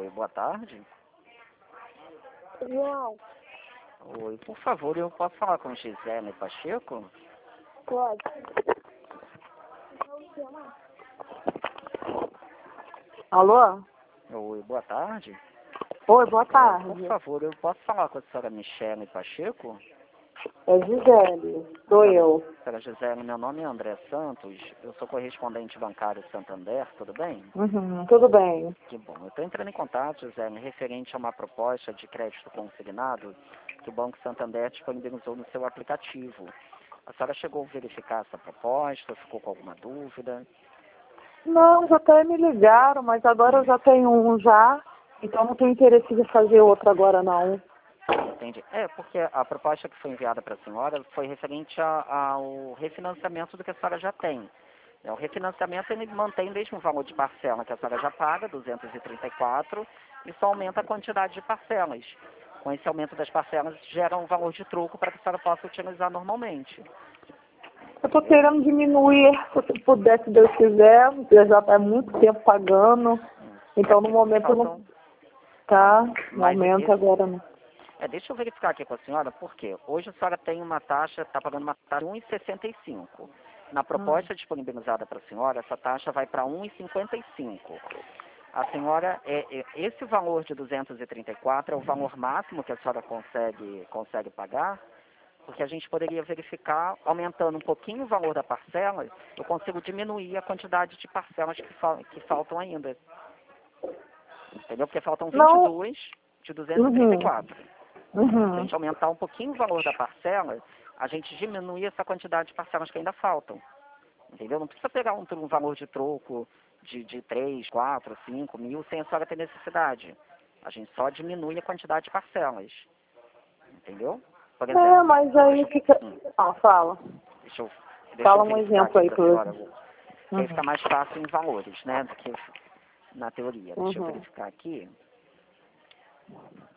Oi, boa tarde. Não, Oi, por favor, eu posso falar com Gisele Pacheco? pode. Alô? Oi, boa tarde. Oi, boa Por tarde. favor, eu posso falar com a senhora Michele Pacheco? É Gisele, sou eu. Senhora Gisele, meu nome é André Santos, eu sou correspondente bancário Santander, tudo bem? Uhum, tudo bem. Que bom. Eu estou entrando em contato, Gisele, referente a uma proposta de crédito consignado que o Banco Santander disponibilizou no seu aplicativo. A senhora chegou a verificar essa proposta, ficou com alguma dúvida? Não, já até me ligaram, mas agora eu já tenho um já, então não tenho interesse de fazer outro agora não. Entendi. Porque a proposta que foi enviada para a senhora foi referente ao refinanciamento do que a senhora já tem. O refinanciamento ele mantém o mesmo valor de parcela que a senhora já paga, 234, e só aumenta a quantidade de parcelas. Com esse aumento das parcelas, gera um valor de troco para que a senhora possa utilizar normalmente. Eu tô querendo diminuir, se puder, se Deus quiser, porque já tá muito tempo pagando, então no momento eu não... Tá, no Mas momento agora não. deixa eu verificar aqui com a senhora, porque hoje a senhora tem uma taxa, está pagando uma taxa de 1,65. Na proposta disponibilizada para a senhora, essa taxa vai para 1,55. A senhora, esse valor de 234 é o valor máximo que a senhora consegue pagar, porque a gente poderia verificar, aumentando um pouquinho o valor da parcela, eu consigo diminuir a quantidade de parcelas que faltam ainda. Entendeu? Porque faltam 22 de 234. Se a gente aumentar um pouquinho o valor da parcela, a gente diminui essa quantidade de parcelas que ainda faltam. Entendeu? Não precisa pegar um valor de troco de 3, 4, 5 mil sem a senhora ter necessidade. A gente só diminui a quantidade de parcelas. Entendeu? Por exemplo, Mas aí fica... fala. Deixa Fala eu um verificar exemplo aqui aí para a pra senhora. você. Aí fica mais fácil em valores, né? Do que na teoria. Deixa eu verificar aqui.